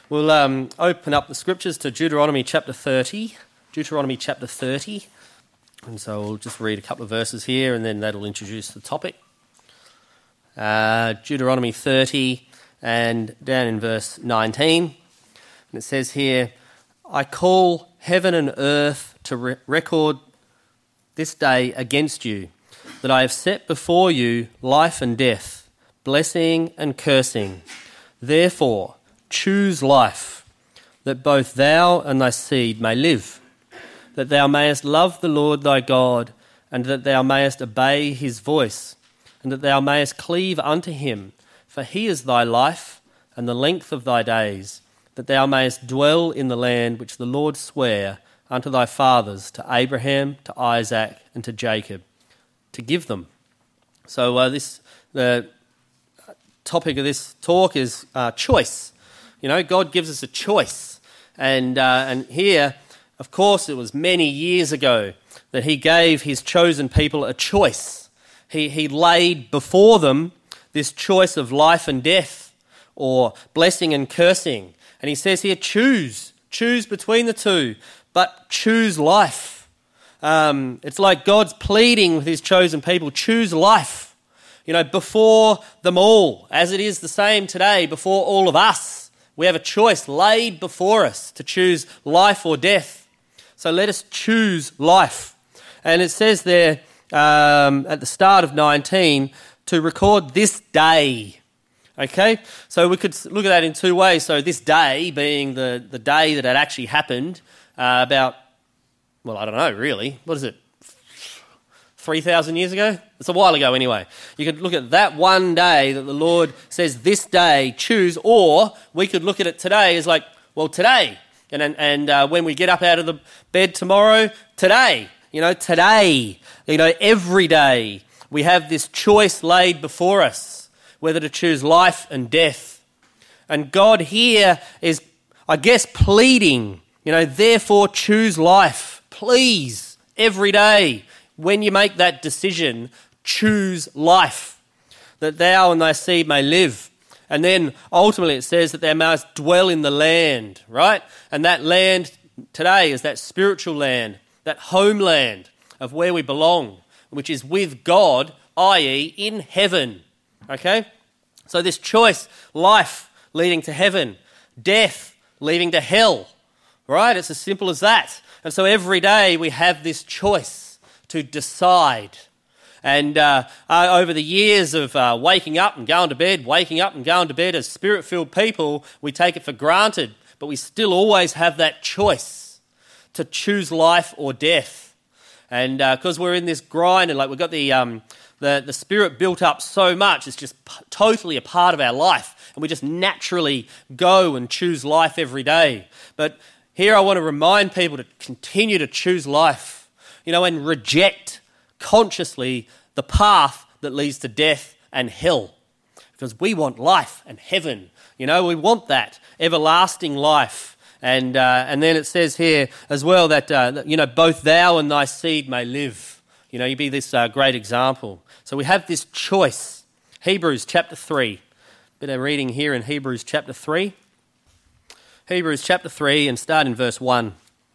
We'll open up the scriptures to Deuteronomy chapter 30. Deuteronomy chapter 30. And so we'll just read a couple of verses here and then that'll introduce the topic. Deuteronomy 30 and down in verse 19. And it says here, I call heaven and earth to record this day against you, that I have set before you life and death, blessing and cursing. Therefore, choose life, that both thou and thy seed may live, that thou mayest love the Lord thy God, and that thou mayest obey his voice, and that thou mayest cleave unto him, for he is thy life and the length of thy days, that thou mayest dwell in the land which the Lord sware unto thy fathers, to Abraham, to Isaac, and to Jacob, to give them. So the topic of this talk is choice. You know, God gives us a choice. And here, of course, it was many years ago that he gave his chosen people a choice. He laid before them this choice of life and death, or blessing and cursing. And he says here, choose between the two, but choose life. It's like God's pleading with his chosen people, choose life. You know, before them all, as it is the same today, before all of us. We have a choice laid before us to choose life or death. So let us choose life. And it says there at the start of 19 to record this day. Okay? So we could look at that in two ways. So this day being the day that had actually happened about, well, I don't know really. What is it? 3,000 years ago? It's a while ago anyway. You could look at that one day that the Lord says, this day, choose, or we could look at it today as like, well, today. And when we get up out of the bed tomorrow, today. Today. Every day we have this choice laid before us, whether to choose life and death. And God here is, I guess, pleading, therefore choose life. Please, every day. When you make that decision, choose life, that thou and thy seed may live. And then ultimately it says that thou mayest dwell in the land, right? And that land today is that spiritual land, that homeland of where we belong, which is with God, i.e. in heaven, okay? So this choice, life leading to heaven, death leading to hell, right? It's as simple as that. And so every day we have this choice to decide. And over the years of waking up and going to bed as spirit-filled people, we take it for granted, but we still always have that choice to choose life or death. And because we're in this grind and we've got the spirit built up so much, it's just totally a part of our life, and we just naturally go and choose life every day. But here I want to remind people to continue to choose life, and reject consciously the path that leads to death and hell. Because we want life and heaven. We want that everlasting life. And then it says here as well that, both thou and thy seed may live. You be this great example. So we have this choice. Hebrews chapter 3. Bit of reading here in Hebrews chapter 3. Hebrews chapter 3 and start in verse 1.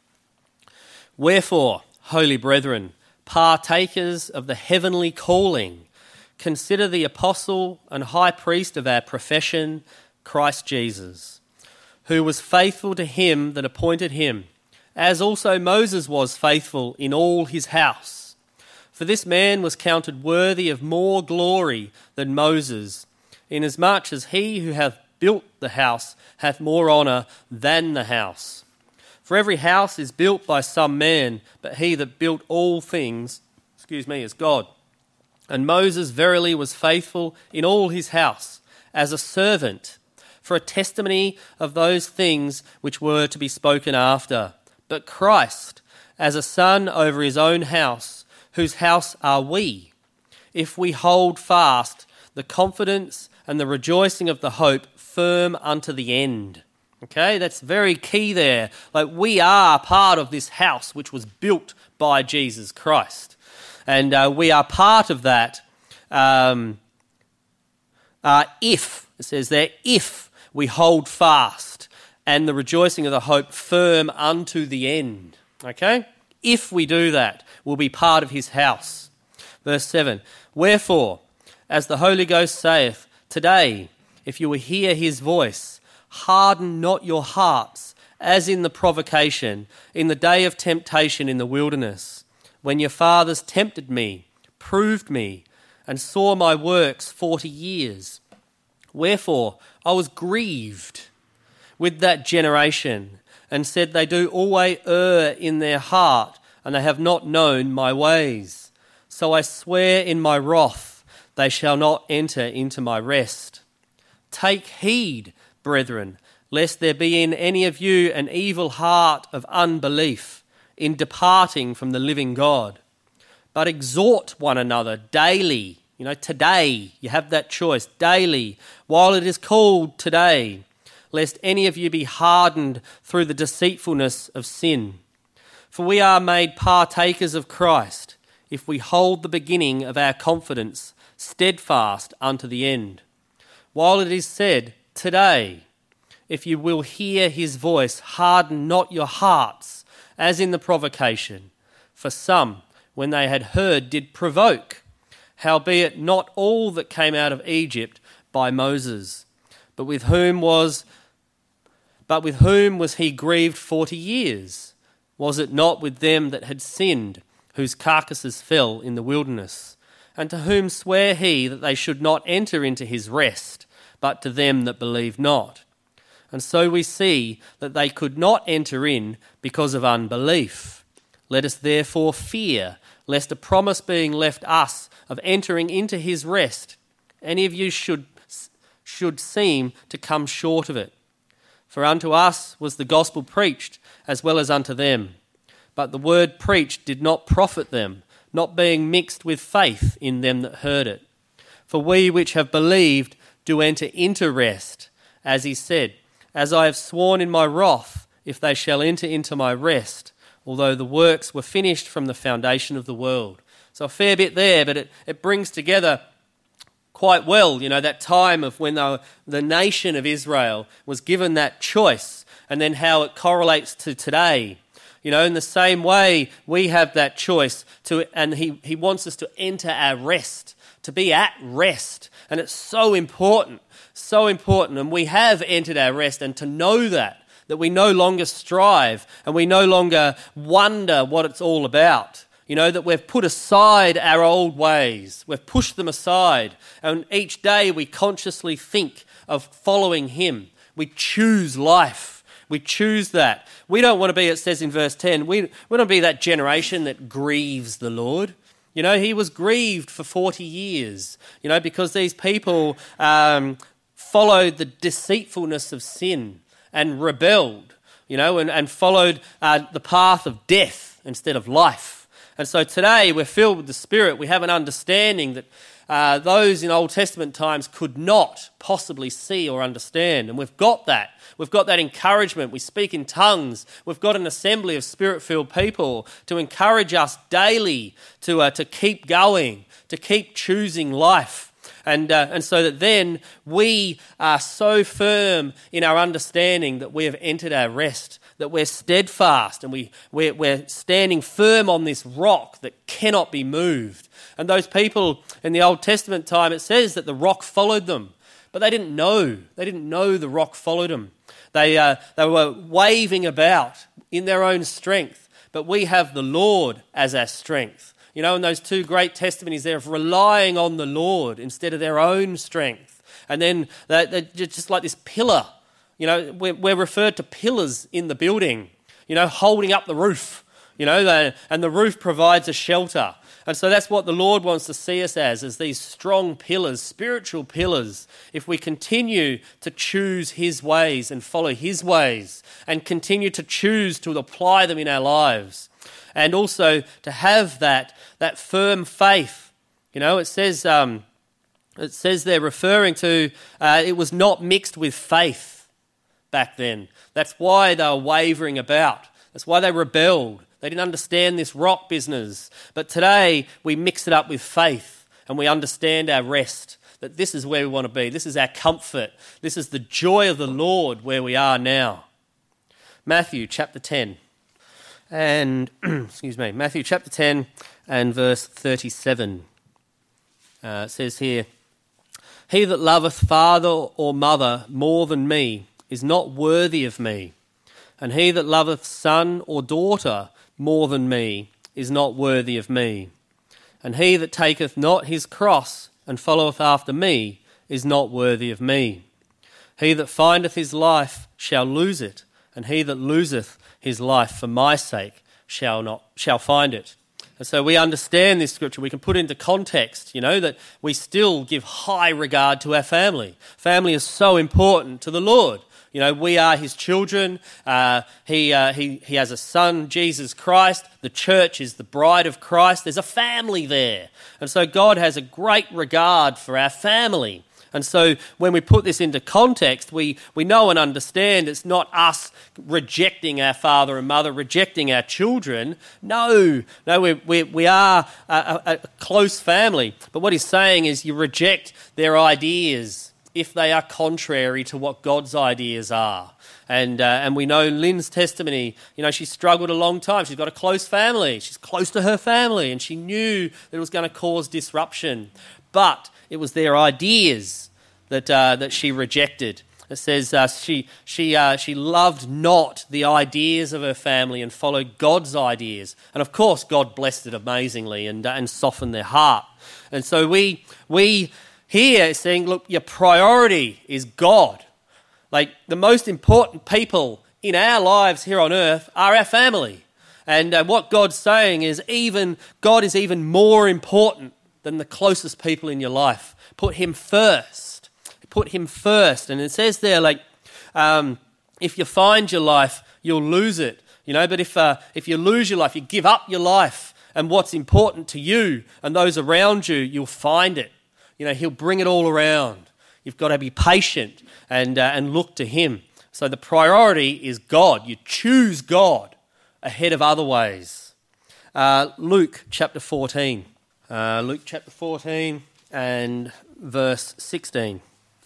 Wherefore, holy brethren, partakers of the heavenly calling, consider the apostle and high priest of our profession, Christ Jesus, who was faithful to him that appointed him, as also Moses was faithful in all his house. For this man was counted worthy of more glory than Moses, inasmuch as he who hath built the house hath more honour than the house. For every house is built by some man, but he that built all things, is God. And Moses verily was faithful in all his house, as a servant, for a testimony of those things which were to be spoken after. But Christ, as a son over his own house, whose house are we, if we hold fast the confidence and the rejoicing of the hope firm unto the end. Okay, that's very key there. We are part of this house which was built by Jesus Christ. And we are part of that if, it says there, if we hold fast and the rejoicing of the hope firm unto the end. Okay? If we do that, we'll be part of his house. Verse 7, wherefore, as the Holy Ghost saith, today, if you will hear his voice, harden not your hearts, as in the provocation, in the day of temptation in the wilderness, when your fathers tempted me, proved me, and saw my works 40 years. Wherefore I was grieved with that generation, and said, they do always err in their heart, and they have not known my ways. So I swear in my wrath, they shall not enter into my rest. Take heed, brethren, lest there be in any of you an evil heart of unbelief in departing from the living God. But exhort one another daily. Today, you have that choice, daily, while it is called today, lest any of you be hardened through the deceitfulness of sin. For we are made partakers of Christ, if we hold the beginning of our confidence steadfast unto the end. While it is said, today, if you will hear his voice, harden not your hearts, as in the provocation. For some, when they had heard, did provoke, howbeit not all that came out of Egypt by Moses, but with whom was he grieved 40 years? Was it not with them that had sinned, whose carcasses fell in the wilderness? And to whom sware he that they should not enter into his rest, but to them that believed not? And so we see that they could not enter in because of unbelief. Let us therefore fear, lest a promise being left us of entering into his rest, any of you should seem to come short of it. For unto us was the gospel preached, as well as unto them. But the word preached did not profit them, not being mixed with faith in them that heard it. For we which have believed do enter into rest, as he said, as I have sworn in my wrath, if they shall enter into my rest, although the works were finished from the foundation of the world. So a fair bit there, but it brings together quite well, that time of when the nation of Israel was given that choice, and then how it correlates to today. In the same way, we have that choice and he wants us to enter our rest, to be at rest. And it's so important. And we have entered our rest, and to know that we no longer strive and we no longer wonder what it's all about. That we've put aside our old ways. We've pushed them aside. And each day we consciously think of following him. We choose life. We choose that. We don't want to be, it says in verse 10, we don't be that generation that grieves the Lord. He was grieved for 40 years, because these people followed the deceitfulness of sin and rebelled, and followed the path of death instead of life. And so today we're filled with the Spirit. We have an understanding that those in Old Testament times could not possibly see or understand. And we've got that. We've got that encouragement. We speak in tongues. We've got an assembly of Spirit-filled people to encourage us daily to keep going, to keep choosing life. And so that then we are so firm in our understanding that we have entered our rest, that we're steadfast and we're standing firm on this rock that cannot be moved. And those people in the Old Testament time, it says that the rock followed them, but they didn't know. They didn't know the rock followed them. They were waving about in their own strength, but we have the Lord as our strength. In those two great testimonies there of relying on the Lord instead of their own strength. And then they're just like this pillar. We're referred to pillars in the building, holding up the roof, and the roof provides a shelter. And so that's what the Lord wants to see us as these strong pillars, spiritual pillars, if we continue to choose his ways and follow his ways and continue to choose to apply them in our lives. And also to have that firm faith. It says they're referring to it was not mixed with faith back then. That's why they were wavering about. That's why they rebelled. They didn't understand this rock business. But today we mix it up with faith and we understand our rest, that this is where we want to be. This is our comfort. This is the joy of the Lord where we are now. Matthew chapter 10. And, Matthew chapter 10 and verse 37. It says here, "He that loveth father or mother more than me is not worthy of me. And he that loveth son or daughter more than me is not worthy of me. And he that taketh not his cross and followeth after me is not worthy of me. He that findeth his life shall lose it, and he that loseth his life for my sake shall find it." And so we understand this scripture. We can put it into context, that we still give high regard to our family. Family is so important to the Lord. We are his children. He has a son, Jesus Christ. The church is the bride of Christ. There's a family there. And so God has a great regard for our family. And so when we put this into context, we know and understand it's not us rejecting our father and mother, rejecting our children. No, we are a close family. But what he's saying is you reject their ideas if they are contrary to what God's ideas are. And we know Lynn's testimony, she struggled a long time. She's got a close family. She's close to her family, and she knew that it was going to cause disruption. But it was their ideas that she rejected. It says she loved not the ideas of her family and followed God's ideas. And of course, God blessed it amazingly and softened their heart. And so we here is saying, look, your priority is God. Like the most important people in our lives here on earth are our family. And what God's saying is God is even more important than the closest people in your life. Put him first. Put him first. And it says there, if you find your life, you'll lose it. But if you lose your life, you give up your life and what's important to you and those around you, you'll find it. He'll bring it all around. You've got to be patient and look to him. So the priority is God. You choose God ahead of other ways. Luke chapter 14. Luke chapter 14 and verse 16.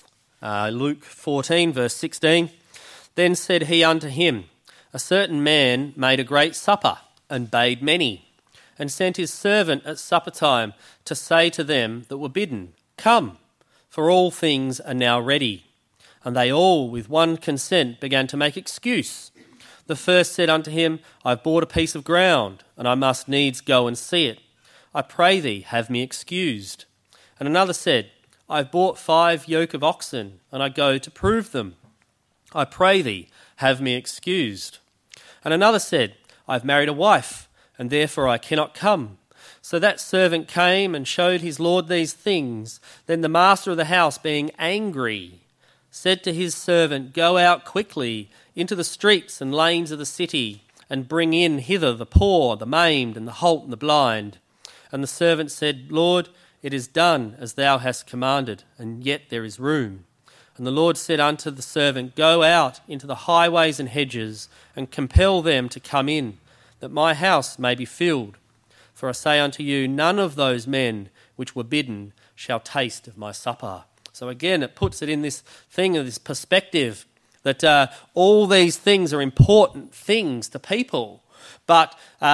Luke 14 verse 16. "Then said he unto him, A certain man made a great supper, and bade many, and sent his servant at supper time to say to them that were bidden, Come, for all things are now ready. And they all with one consent began to make excuse. The first said unto him, I have bought a piece of ground, and I must needs go and see it. I pray thee, have me excused. And another said, I have bought 5 yoke of oxen, and I go to prove them. I pray thee, have me excused. And another said, I have married a wife, and therefore I cannot come. So that servant came and showed his lord these things. Then the master of the house, being angry, said to his servant, Go out quickly into the streets and lanes of the city, and bring in hither the poor, the maimed, and the halt, and the blind. And the servant said, Lord, it is done as thou hast commanded, and yet there is room. And the Lord said unto the servant, Go out into the highways and hedges, and compel them to come in, that my house may be filled. For I say unto you, none of those men which were bidden shall taste of my supper. So again, it puts it in this thing of this perspective that all these things are important things to people, but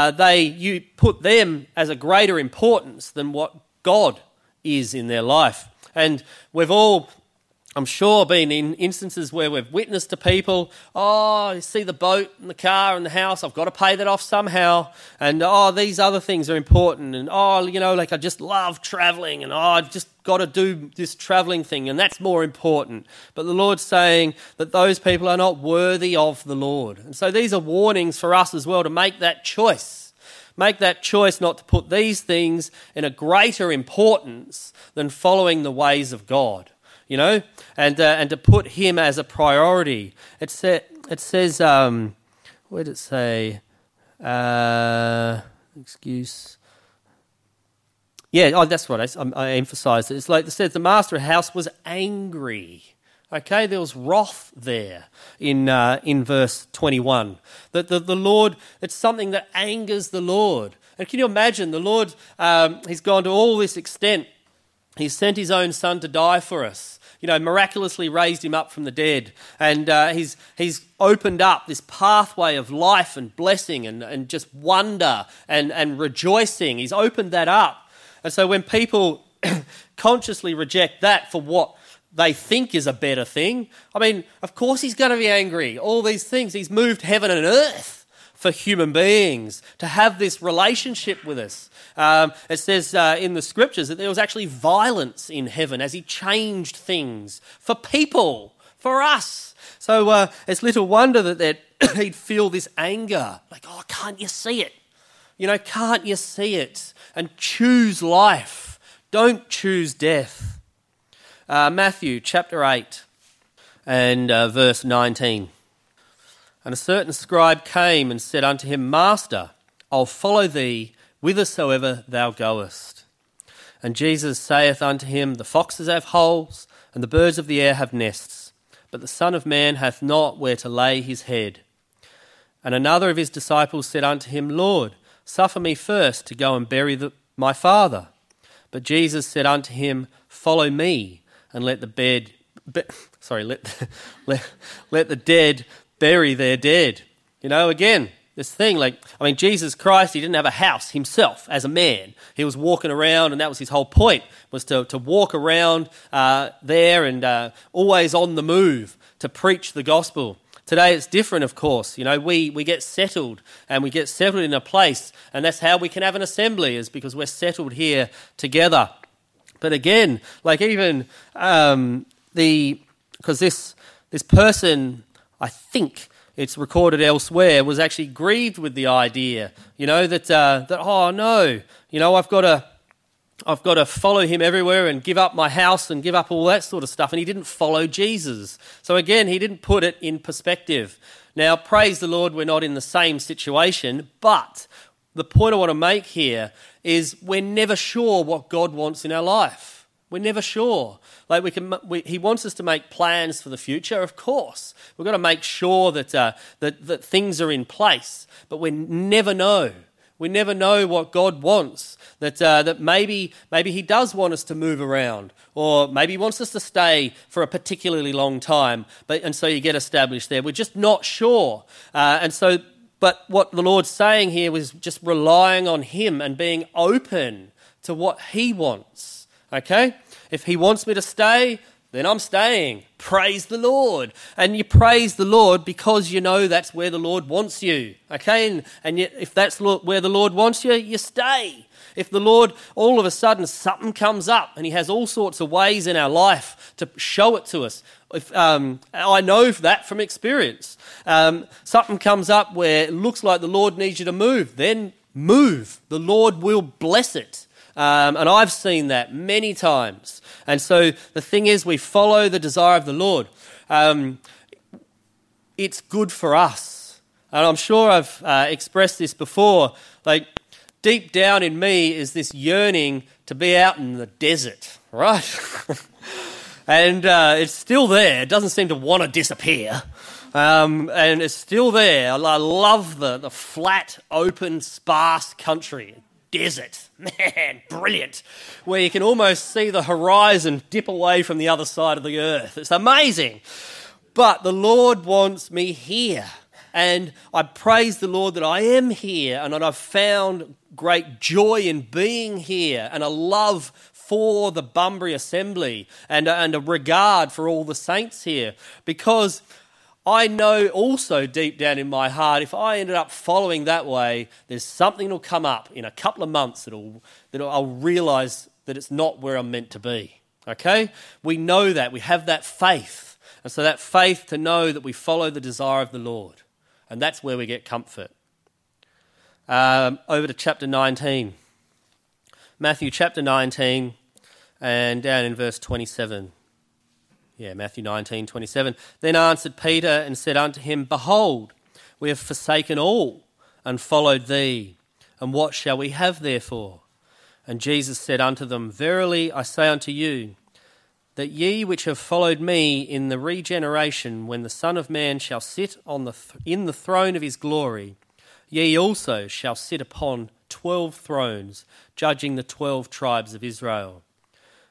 you put them as a greater importance than what God is in their life. And we've all, I'm sure, been in instances where we've witnessed to people, oh, you see the boat and the car and the house, I've got to pay that off somehow, and oh, these other things are important, and oh, I just love travelling, and oh, I've just got to do this travelling thing, and that's more important. But the Lord's saying that those people are not worthy of the Lord. And so these are warnings for us as well to make that choice. Make that choice not to put these things in a greater importance than following the ways of God. And to put him as a priority. It says, where did it say? Excuse. Yeah, that's right. I emphasised it. It's like it says the master of the house was angry. Okay, there was wrath there in verse 21. That the Lord, it's something that angers the Lord. And can you imagine the Lord? He's gone to all this extent. He sent his own son to die for us. miraculously raised him up from the dead. And he's opened up this pathway of life and blessing and just wonder and rejoicing. He's opened that up. And so when people consciously reject that for what they think is a better thing, I mean, of course he's going to be angry. All these things. He's moved heaven and earth for human beings to have this relationship with us. It says in the scriptures that there was actually violence in heaven as he changed things for people, for us. So it's little wonder that he'd feel this anger. Like, oh, can't you see it? Can't you see it? And choose life. Don't choose death. Matthew chapter 8 and verse 19. And a certain scribe came and said unto him, Master, I'll follow thee whithersoever thou goest. And Jesus saith unto him, The foxes have holes, and the birds of the air have nests, but the Son of Man hath not where to lay his head. And another of his disciples said unto him, Lord, suffer me first to go and bury my Father. But Jesus said unto him, Follow me, and let the dead bury their dead. Again, this thing, Jesus Christ, he didn't have a house himself as a man. He was walking around, and that was his whole point, was to walk around there and always on the move to preach the gospel. Today it's different, of course. We get settled, and we get settled in a place, and that's how we can have an assembly, is because we're settled here together. But again, because this person, I think it's recorded elsewhere, was actually grieved with the idea, that oh no, I've got to follow him everywhere and give up my house and give up all that sort of stuff. And he didn't follow Jesus. So again, he didn't put it in perspective. Now, praise the Lord, we're not in the same situation, but the point I want to make here is we're never sure what God wants in our life. We're never sure. He wants us to make plans for the future, of course. We've got to make sure that things are in place, but we never know. We never know what God wants. That maybe he does want us to move around, or maybe he wants us to stay for a particularly long time. And so you get established there. We're just not sure. But what the Lord's saying here was just relying on him and being open to what he wants. Okay? If he wants me to stay, then I'm staying. Praise the Lord. And you praise the Lord because you know that's where the Lord wants you. Okay? And yet, if that's where the Lord wants you, you stay. If the Lord, all of a sudden, something comes up and he has all sorts of ways in our life to show it to us. I know that from experience. Something comes up where it looks like the Lord needs you to move, then move. The Lord will bless it. And I've seen that many times. And so the thing is, we follow the desire of the Lord. It's good for us. And I'm sure I've expressed this before. Deep down in me is this yearning to be out in the desert, right? And it's still there. It doesn't seem to want to disappear. And it's still there. I love the flat, open, sparse country. Desert. Man, brilliant. Where you can almost see the horizon dip away from the other side of the earth. It's amazing. But the Lord wants me here. And I praise the Lord that I am here and that I've found great joy in being here and a love for the Bunbury Assembly and a regard for all the saints here, because I know also deep down in my heart, if I ended up following that way, there's something that'll come up in a couple of months that I'll realise that it's not where I'm meant to be. Okay? We know that. We have that faith. And so that faith to know that we follow the desire of the Lord. And that's where we get comfort. Over to chapter 19. Matthew chapter 19 and down in verse 27. Matthew 19:27. Then answered Peter and said unto him, Behold, we have forsaken all and followed thee. And what shall we have therefore? And Jesus said unto them, Verily I say unto you, that ye which have followed me in the regeneration, when the Son of Man shall sit in the throne of his glory, ye also shall sit upon 12 thrones, judging the 12 tribes of Israel.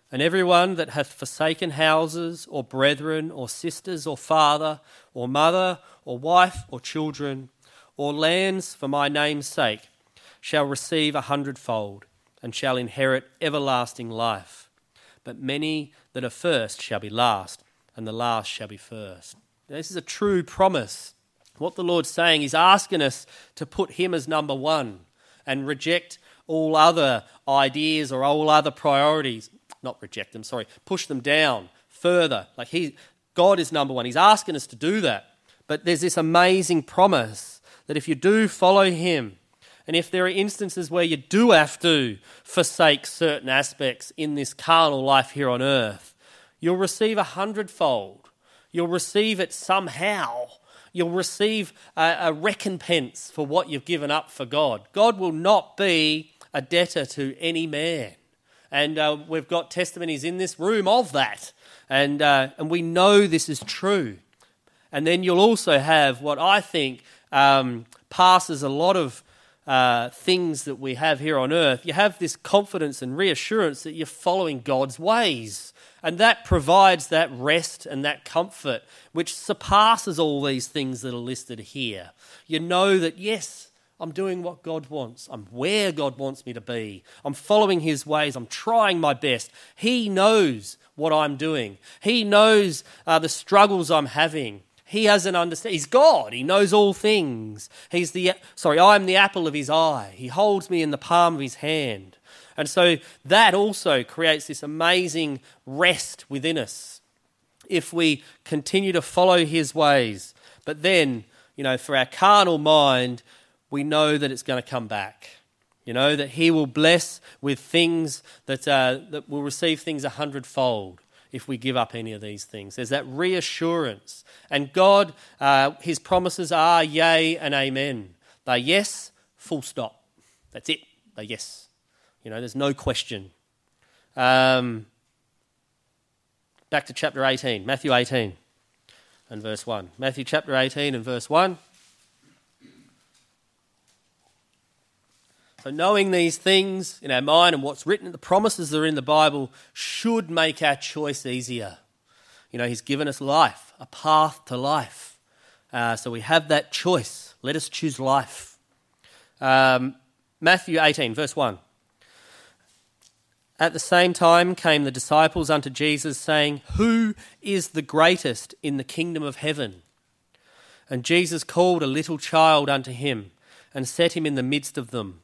And everyone that hath forsaken houses, or brethren, or sisters, or father, or mother, or wife, or children, or lands for my name's sake, shall receive 100-fold, and shall inherit everlasting life. But many that are first shall be last, and the last shall be first. Now, this is a true promise. What the Lord's saying, He's asking us to put Him as number one and reject all other ideas or all other priorities. Not reject them, push them down further. God is number one. He's asking us to do that. But there's this amazing promise that if you do follow Him, and if there are instances where you do have to forsake certain aspects in this carnal life here on earth, you'll receive 100-fold. You'll receive it somehow. You'll receive a recompense for what you've given up for God. God will not be a debtor to any man. And we've got testimonies in this room of that. And we know this is true. And then you'll also have what I think passes a lot of things that we have here on earth. You have this confidence and reassurance that you're following God's ways. And that provides that rest and that comfort which surpasses all these things that are listed here. You know that, yes, I'm doing what God wants. I'm where God wants me to be. I'm following His ways. I'm trying my best. He knows what I'm doing. He knows the struggles I'm having. He has an understanding. He's God. He knows all things. I'm the apple of His eye. He holds me in the palm of His hand. And so that also creates this amazing rest within us if we continue to follow His ways. But then, for our carnal mind, we know that it's going to come back. That He will bless with things that will receive things 100-fold if we give up any of these things. There's that reassurance. And God, His promises are yea and amen. They're yes, full stop. That's it. They're yes. There's no question. Back to chapter 18, Matthew 18 and verse 1. Matthew chapter 18 and verse 1. So knowing these things in our mind and what's written, the promises that are in the Bible should make our choice easier. He's given us life, a path to life. So we have that choice. Let us choose life. Matthew 18, verse 1. At the same time came the disciples unto Jesus, saying, Who is the greatest in the kingdom of heaven? And Jesus called a little child unto Him, and set him in the midst of them,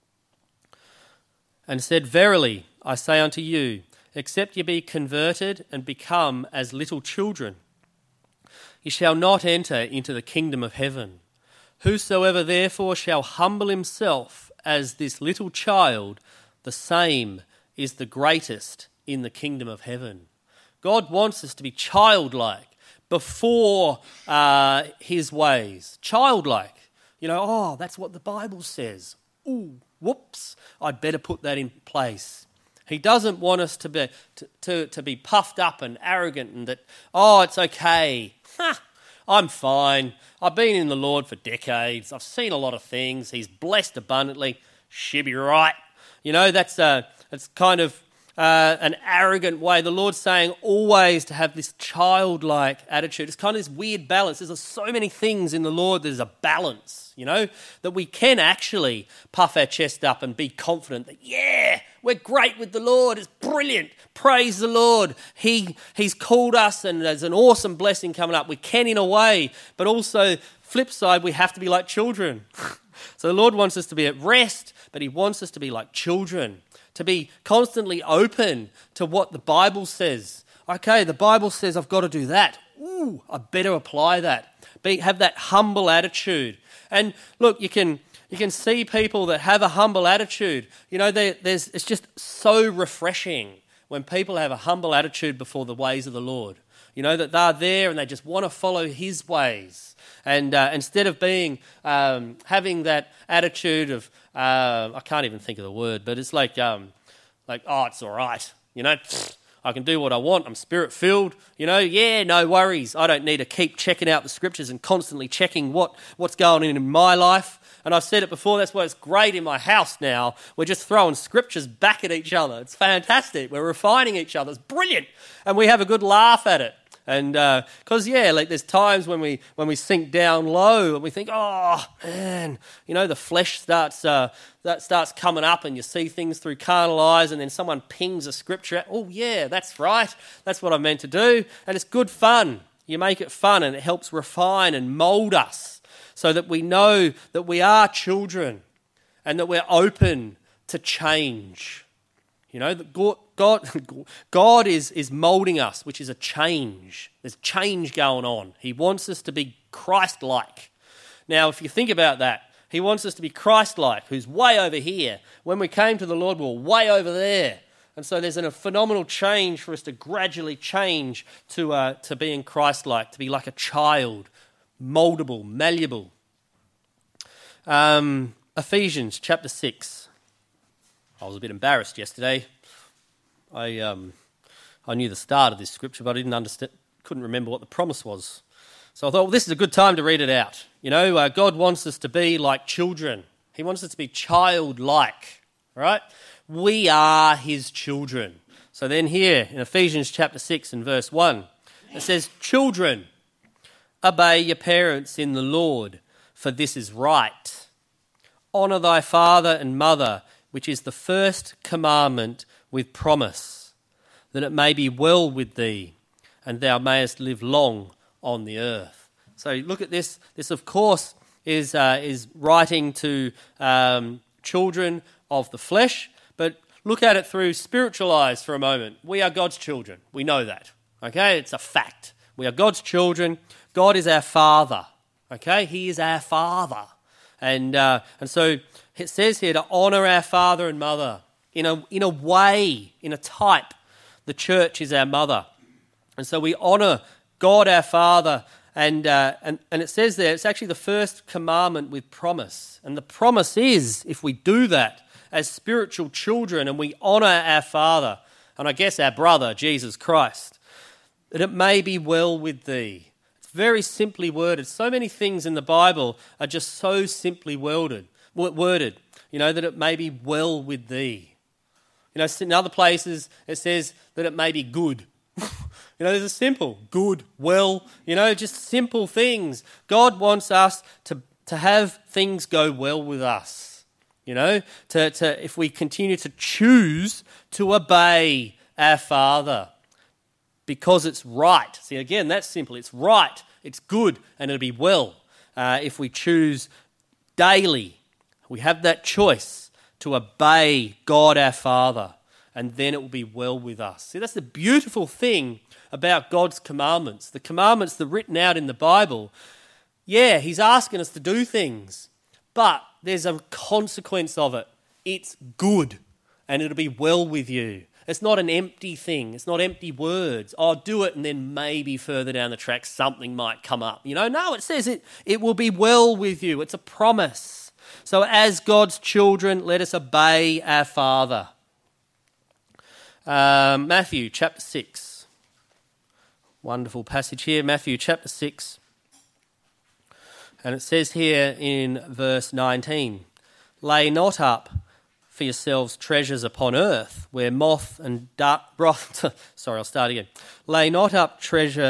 and said, Verily, I say unto you, except ye be converted and become as little children, ye shall not enter into the kingdom of heaven. Whosoever therefore shall humble himself as this little child, the same is the greatest in the kingdom of heaven. God wants us to be childlike before His ways. Childlike. That's what the Bible says. Ooh, whoops, I'd better put that in place. He doesn't want us to be puffed up and arrogant and that, it's okay. I'm fine. I've been in the Lord for decades. I've seen a lot of things. He's blessed abundantly. She'll be right. It's kind of an arrogant way. The Lord's saying always to have this childlike attitude. It's kind of this weird balance. There's so many things in the Lord. There's a balance, that we can actually puff our chest up and be confident that, we're great with the Lord. It's brilliant. Praise the Lord. He's called us and there's an awesome blessing coming up. We can in a way, but also flip side, we have to be like children. So the Lord wants us to be at rest, but He wants us to be like children, to be constantly open to what the Bible says. Okay, the Bible says I've got to do that. Ooh, I better apply that. Have that humble attitude. And look, you can see people that have a humble attitude. It's just so refreshing when people have a humble attitude before the ways of the Lord. That they're there and they just want to follow His ways. And instead of having that attitude of, I can't even think of the word, but it's like, it's all right. I I can do what I want. I'm spirit-filled. Yeah, no worries. I don't need to keep checking out the scriptures and constantly checking what's going on in my life. And I've said it before, that's why it's great in my house now. We're just throwing scriptures back at each other. It's fantastic. We're refining each other. It's brilliant. And we have a good laugh at it. And because, there's times when we sink down low and we think, oh, man, the flesh starts coming up and you see things through carnal eyes, and then someone pings a scripture. Oh, yeah, that's right. That's what I'm meant to do. And it's good fun. You make it fun, and it helps refine and mould us so that we know that we are children and that we're open to change. That God is moulding us, which is a change. There's change going on. He wants us to be Christ-like. Now, if you think about that, he wants us to be Christ-like, who's way over here. When we came to the Lord, we were way over there. And so there's a phenomenal change for us to gradually change to being Christ-like, to be like a child, mouldable, malleable. Ephesians chapter 6. I was a bit embarrassed yesterday. I knew the start of this scripture, but I couldn't remember what the promise was. So I thought, well, this is a good time to read it out. God wants us to be like children. He wants us to be childlike, right? We are his children. So then here in Ephesians chapter 6 and verse 1, it says, "Children, obey your parents in the Lord, for this is right. Honour thy father and mother, which is the first commandment with promise, that it may be well with thee, and thou mayest live long on the earth." So look at this. This, of course, is writing to children of the flesh, but look at it through spiritual eyes for a moment. We are God's children. We know that. Okay, it's a fact. We are God's children. God is our Father. Okay, He is our Father, and so it says here to honour our father and mother. In a way, in a type, the church is our mother. And so we honour God our Father, and it says there, it's actually the first commandment with promise. And the promise is, if we do that as spiritual children and we honour our Father, and I guess our brother, Jesus Christ, that it may be well with thee. It's very simply worded. So many things in the Bible are just so simply worded, that it may be well with thee. In other places it says that it may be good. There's a simple, good, well, just simple things. God wants us to have things go well with us. If we continue to choose to obey our Father because it's right. See, again, that's simple. It's right, it's good, and it'll be well. If we choose daily, we have that choice to obey God our Father, and then it will be well with us. See, that's the beautiful thing about God's commandments. The commandments that are written out in the Bible, he's asking us to do things, but there's a consequence of it. It's good, and it'll be well with you. It's not an empty thing. It's not empty words. I'll do it, and then maybe further down the track something might come up. No, it says it will be well with you. It's a promise. So as God's children, let us obey our Father. Matthew chapter 6. Wonderful passage here, Matthew chapter 6. And it says here in verse 19, "Lay not up for yourselves treasures upon earth, where moth and Lay not up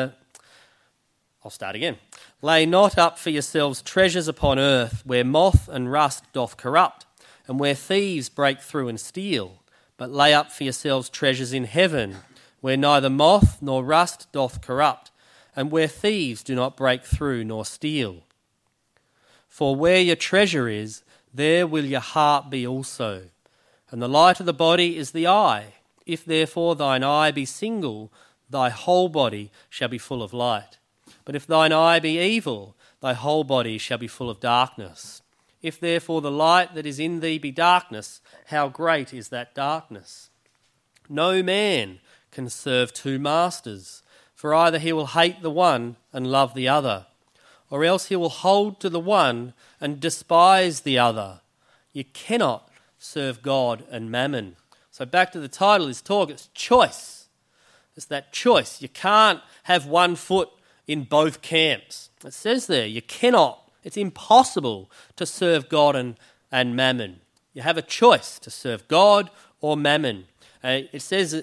Lay not up for yourselves treasures upon earth, where moth and rust doth corrupt, and where thieves break through and steal. But lay up for yourselves treasures in heaven, where neither moth nor rust doth corrupt, and where thieves do not break through nor steal. For where your treasure is, there will your heart be also. And the light of the body is the eye. If therefore thine eye be single, thy whole body shall be full of light. But if thine eye be evil, thy whole body shall be full of darkness. If therefore the light that is in thee be darkness, how great is that darkness? No man can serve two masters, for either he will hate the one and love the other, or else he will hold to the one and despise the other. You cannot serve God and mammon. So back to the title of this talk, it's choice. It's that choice. You can't have one foot in both camps. It says there, you cannot. It's impossible to serve God and mammon. You have a choice to serve God or mammon. It says,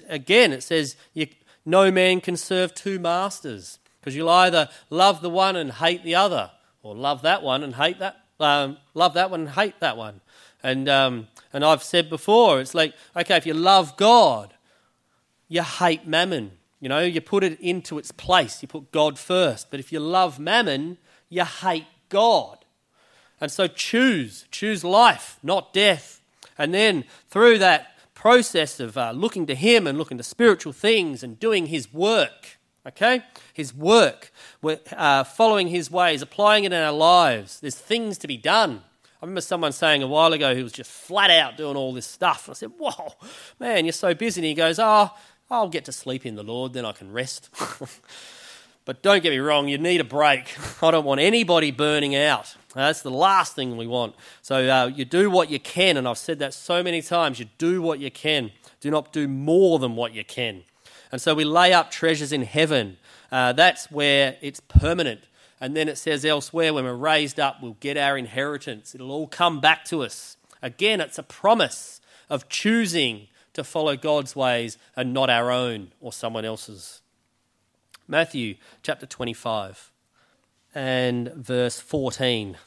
no man can serve two masters, because you'll either love the one and hate the other, or love that one and hate that. Love that one and hate that one. And I've said before, it's like, okay, if you love God, you hate mammon. You know, you put it into its place. You put God first. But if you love mammon, you hate God. And so choose life, not death. And then through that process of looking to Him and looking to spiritual things and doing His work, okay? His work, we're following His ways, applying it in our lives. There's things to be done. I remember someone saying a while ago who was just flat out doing all this stuff. And I said, whoa, man, you're so busy. And he goes, I'll get to sleep in the Lord, then I can rest. But don't get me wrong, you need a break. I don't want anybody burning out. That's the last thing we want. So you do what you can, and I've said that so many times. You do what you can. Do not do more than what you can. And so we lay up treasures in heaven. That's where it's permanent. And then it says elsewhere, when we're raised up, we'll get our inheritance. It'll all come back to us. Again, it's a promise of choosing to follow God's ways and not our own or someone else's. Matthew chapter 25 and verse 14.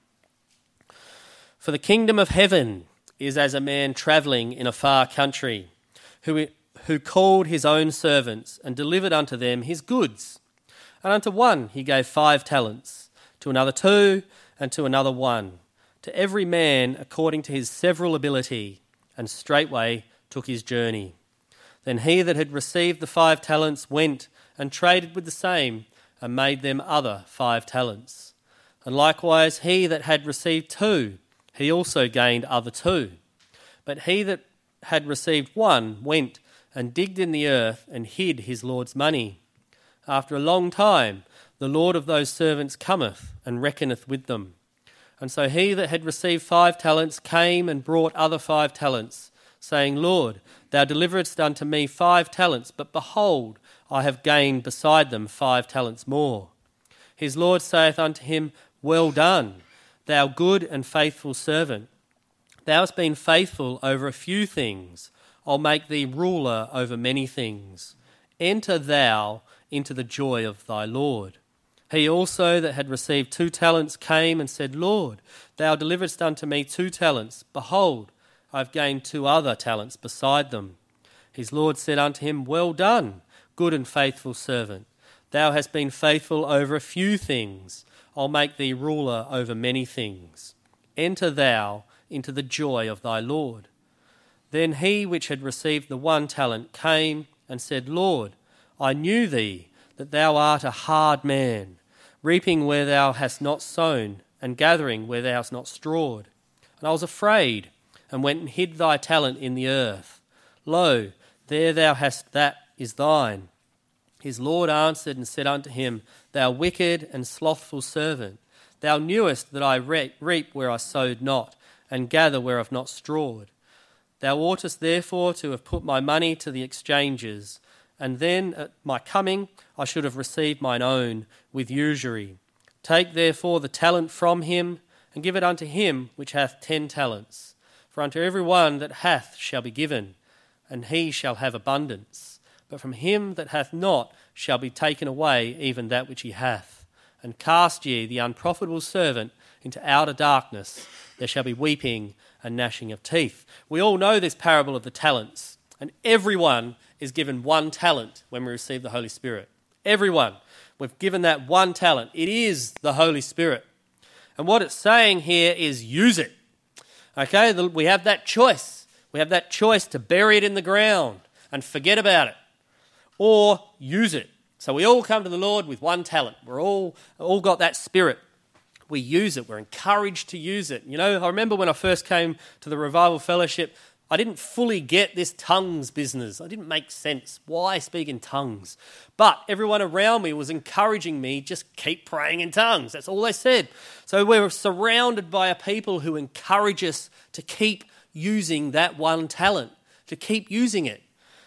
For the kingdom of heaven is as a man travelling in a far country, who called his own servants and delivered unto them his goods. And unto one he gave 5 talents, to another 2, and to another 1, to every man according to his several ability, and straightway took his journey. Then he that had received the 5 talents went and traded with the same, and made them other 5 talents. And likewise he that had received 2, he also gained other 2. But he that had received 1 went and digged in the earth and hid his Lord's money. After a long time the Lord of those servants cometh and reckoneth with them. And so he that had received 5 talents came and brought other 5 talents, saying, Lord, thou deliveredst unto me 5 talents, but behold, I have gained beside them 5 talents more. His Lord saith unto him, Well done, thou good and faithful servant. Thou hast been faithful over a few things. I'll make thee ruler over many things. Enter thou into the joy of thy Lord. He also that had received 2 talents came and said, Lord, thou deliveredst unto me 2 talents. Behold, I have gained 2 other talents beside them. His Lord said unto him, Well done, good and faithful servant. Thou hast been faithful over a few things. I'll make thee ruler over many things. Enter thou into the joy of thy Lord. Then he which had received the 1 talent came and said, Lord, I knew thee, that thou art a hard man, reaping where thou hast not sown, and gathering where thou hast not strawed. And I was afraid, and went and hid thy talent in the earth. Lo, there thou hast that is thine. His Lord answered and said unto him, Thou wicked and slothful servant, thou knewest that I reap where I sowed not, and gather where I have not strawed. Thou oughtest therefore to have put my money to the exchangers, and then at my coming I should have received mine own with usury. Take therefore the talent from him, and give it unto him which hath 10 talents. For unto every one that hath shall be given, and he shall have abundance. But from him that hath not shall be taken away even that which he hath. And cast ye the unprofitable servant into outer darkness. There shall be weeping and gnashing of teeth. We all know this parable of the talents, and everyone is given 1 talent when we receive the Holy Spirit. Everyone. We've given that 1 talent. It is the Holy Spirit. And what it's saying here is use it. Okay, we have that choice. We have that choice to bury it in the ground and forget about it, or use it. So we all come to the Lord with 1 talent. We're all got that spirit. We use it. We're encouraged to use it. You know, I remember when I first came to the Revival Fellowship, I didn't fully get this tongues business. I didn't make sense. Why speak in tongues? But everyone around me was encouraging me, just keep praying in tongues. That's all they said. So we're surrounded by a people who encourage us to keep using that 1 talent, to keep using it.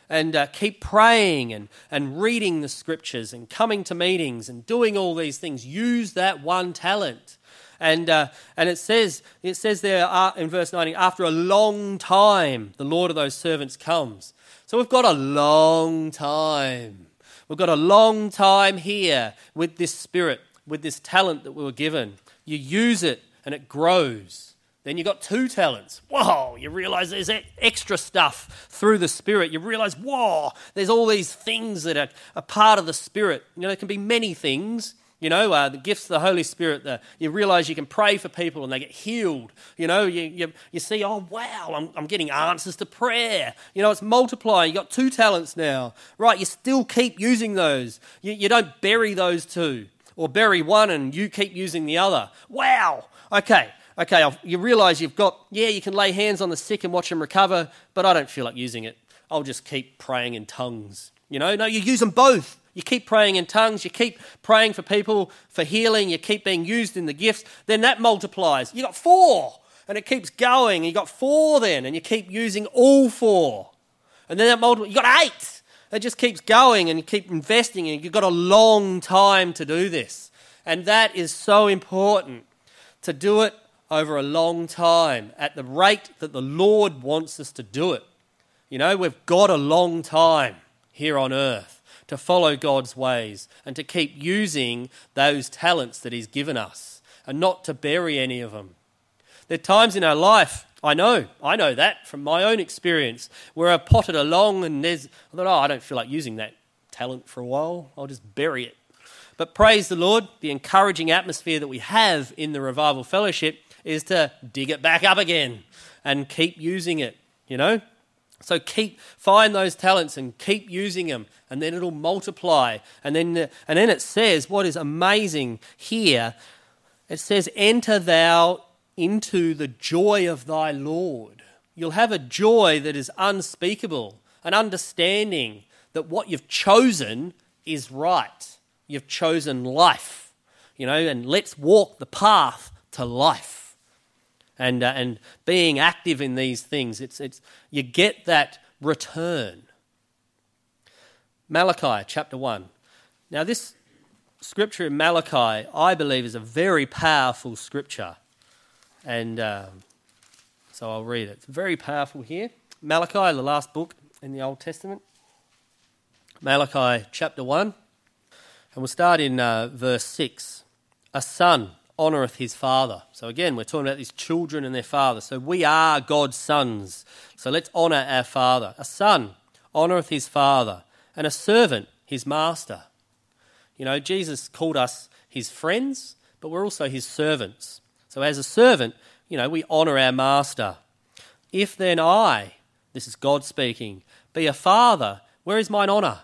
and keep praying and reading the scriptures and coming to meetings and doing all these things. Use that one talent. And it says there in verse 19, after a long time, the Lord of those servants comes. So we've got a long time. We've got a long time here with this spirit, with this talent that we were given. You use it and it grows. Then you've got 2 talents. Whoa, you realise there's extra stuff through the Spirit. You realise, whoa, there's all these things that are a part of the Spirit. You know, there can be many things. You know, the gifts of the Holy Spirit, you realise you can pray for people and they get healed. You know, you see, oh, wow, I'm getting answers to prayer. You know, it's multiplying. You've got 2 talents now. Right, you still keep using those. You don't bury those 2 or bury one and you keep using the other. Wow, okay, you realise you've got, you can lay hands on the sick and watch them recover, but I don't feel like using it. I'll just keep praying in tongues. You know, no, you use them both. You keep praying in tongues, you keep praying for people for healing, you keep being used in the gifts, then that multiplies. You got 4, and it keeps going. You got 4 then, and you keep using all 4. And then that multiplies. You got 8. It just keeps going, and you keep investing, and you've got a long time to do this. And that is so important, to do it over a long time at the rate that the Lord wants us to do it. You know, we've got a long time here on earth to follow God's ways and to keep using those talents that He's given us and not to bury any of them. There are times in our life, I know that from my own experience, where I've potted along and I thought, I don't feel like using that talent for a while, I'll just bury it. But praise the Lord, the encouraging atmosphere that we have in the Revival Fellowship is to dig it back up again and keep using it, you know. So find those talents and keep using them, and then it'll multiply. And then it says, what is amazing here, it says, enter thou into the joy of thy Lord. You'll have a joy that is unspeakable, an understanding that what you've chosen is right. You've chosen life, you know, and let's walk the path to life. And being active in these things, it's you get that return. Malachi chapter 1. Now this scripture in Malachi, I believe, is a very powerful scripture. And so I'll read it. It's very powerful here. Malachi, the last book in the Old Testament. Malachi chapter 1. And we'll start in verse 6. A son honoureth his father. So again, we're talking about these children and their father. So we are God's sons. So let's honour our father. A son honoureth his father, and a servant his master. You know, Jesus called us his friends, but we're also his servants. So as a servant, you know, we honour our master. If then I, this is God speaking, be a father, where is mine honour?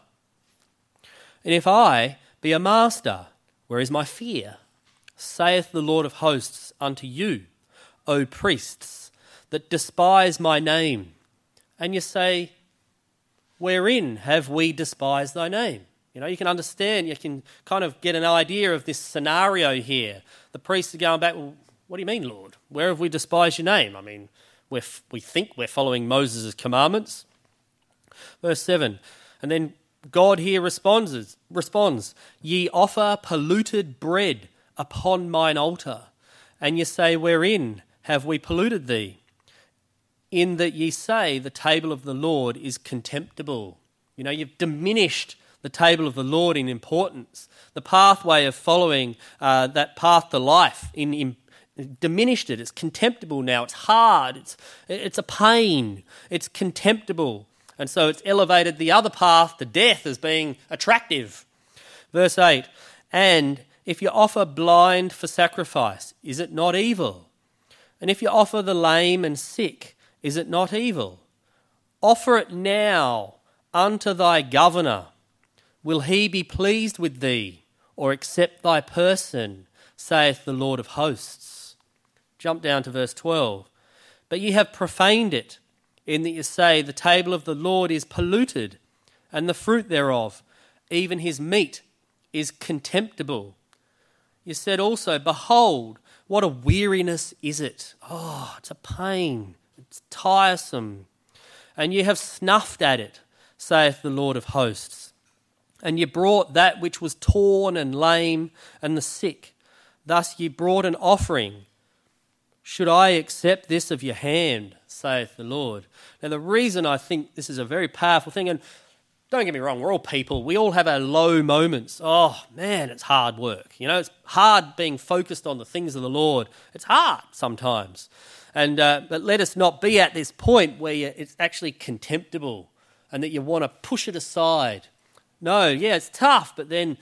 And if I be a master, where is my fear? Saith the Lord of hosts unto you, O priests, that despise my name. And you say, wherein have we despised thy name? You know, you can understand, you can kind of get an idea of this scenario here. The priests are going back, well, what do you mean, Lord? Where have we despised your name? I mean, we think we're following Moses' commandments. Verse 7, and then God here responds, ye offer polluted bread upon mine altar, and ye say, wherein have we polluted thee? In that ye say the table of the Lord is contemptible. You know, you've diminished the table of the Lord in importance. The pathway of following that path to life, diminished it. It's contemptible now. It's hard. It's a pain. It's contemptible. And so it's elevated the other path to death as being attractive. Verse 8, and if you offer blind for sacrifice, is it not evil? And if you offer the lame and sick, is it not evil? Offer it now unto thy governor. Will he be pleased with thee, or accept thy person, saith the Lord of hosts? Jump down to verse 12. But ye have profaned it, in that you say, the table of the Lord is polluted, and the fruit thereof, even his meat, is contemptible. You said also, behold, what a weariness is it. Oh, it's a pain. It's tiresome. And you have snuffed at it, saith the Lord of hosts. And ye brought that which was torn and lame and the sick. Thus ye brought an offering. Should I accept this of your hand, saith the Lord? Now the reason I think this is a very powerful thing, and don't get me wrong, we're all people. We all have our low moments. Oh, man, it's hard work. It's hard being focused on the things of the Lord. It's hard sometimes. But let us not be at this point where it's actually contemptible and that you want to push it aside. No, yeah, it's tough, but then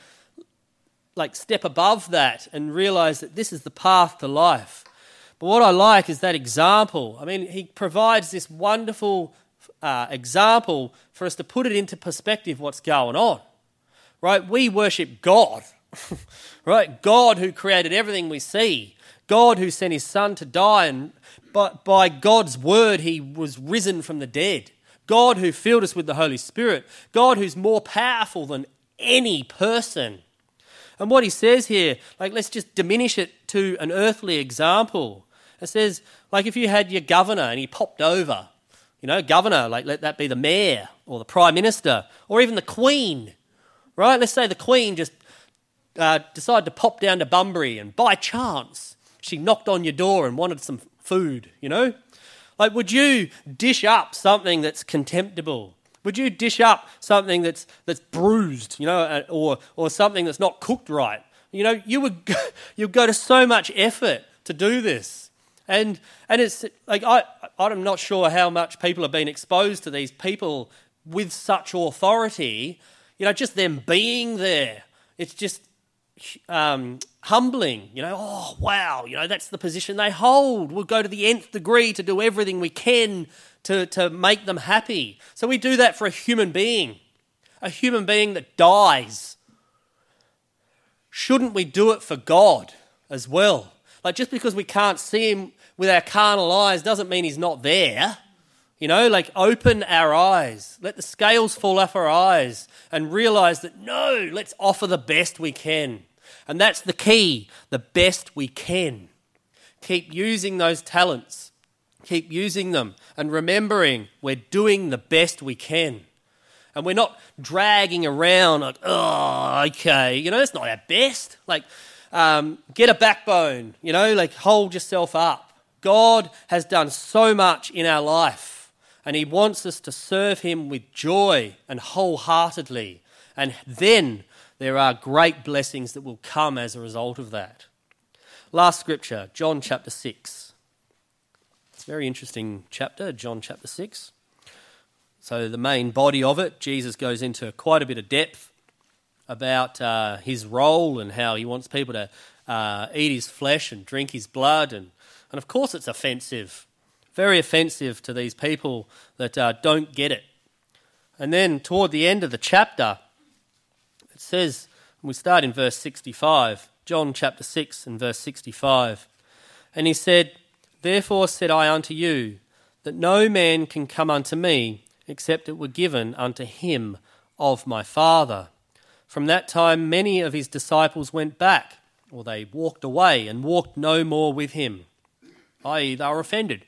step above that and realise that this is the path to life. But what I like is that example. I mean, he provides this wonderful example for us to put it into perspective what's going on, right? We worship God, right? God who created everything we see, God who sent his son to die, and by God's word he was risen from the dead, God who filled us with the Holy Spirit, God who's more powerful than any person. And what he says here, let's just diminish it to an earthly example. It says, if you had your governor and he popped over, governor, let that be the mayor or the prime minister or even the queen, right? Let's say the queen just decided to pop down to Bunbury and by chance she knocked on your door and wanted some food, would you dish up something that's contemptible? Would you dish up something that's bruised, or something that's not cooked right? You'd go to so much effort to do this. And it's I'm not sure how much people have been exposed to these people with such authority. Just them being there, it's just humbling. Oh wow, that's the position they hold. We'll go to the nth degree to do everything we can to make them happy. So we do that for a human being that dies. Shouldn't we do it for God as well? Just because we can't see him with our carnal eyes doesn't mean he's not there. Open our eyes. Let the scales fall off our eyes and realise that, no, let's offer the best we can. And that's the key, the best we can. Keep using those talents. Keep using them and remembering we're doing the best we can. And we're not dragging around oh, okay, that's not our best. Get a backbone, hold yourself up. God has done so much in our life and he wants us to serve him with joy and wholeheartedly. And then there are great blessings that will come as a result of that. Last scripture, John chapter 6. It's a very interesting chapter, John chapter 6. So the main body of it, Jesus goes into quite a bit of depth about his role and how he wants people to eat his flesh and drink his blood. And of course it's offensive, very offensive to these people that don't get it. And then toward the end of the chapter, it says, we start in verse 65, John chapter 6 and verse 65. And he said, Therefore said I unto you, that no man can come unto me, except it were given unto him of my Father. From that time many of his disciples went back, or they walked away and walked no more with him, i.e. they were offended.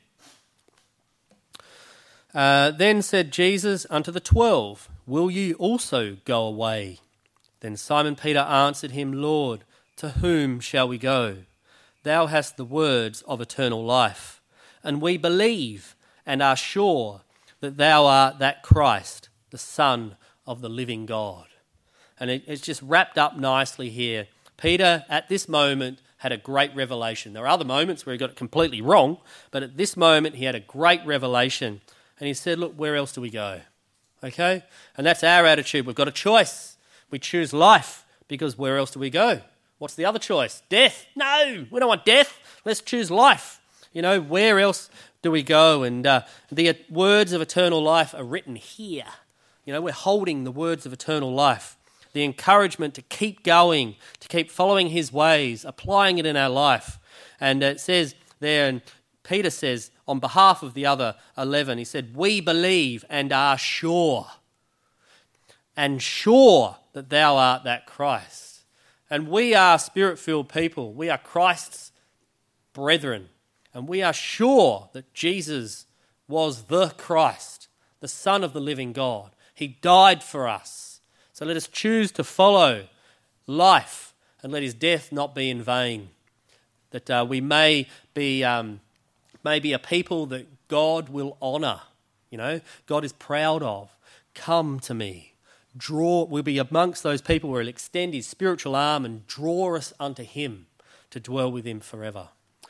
Then said Jesus unto the 12, Will ye also go away? Then Simon Peter answered him, Lord, to whom shall we go? Thou hast the words of eternal life, and we believe and are sure that thou art that Christ, the Son of the living God. And it's just wrapped up nicely here. Peter, at this moment, had a great revelation. There are other moments where he got it completely wrong, but at this moment he had a great revelation. And he said, look, where else do we go? Okay? And that's our attitude. We've got a choice. We choose life because where else do we go? What's the other choice? Death? No, we don't want death. Let's choose life. Where else do we go? And the words of eternal life are written here. We're holding the words of eternal life. The encouragement to keep going, to keep following his ways, applying it in our life. And it says there, and Peter says, on behalf of the other 11, he said, we believe and are sure. And sure that thou art that Christ. And we are spirit-filled people. We are Christ's brethren. And we are sure that Jesus was the Christ, the Son of the living God. He died for us. So let us choose to follow life and let his death not be in vain. That we may be a people that God will honour. You know, God is proud of. Come to me. We'll be amongst those people where he'll extend his spiritual arm and draw us unto him to dwell with him forever.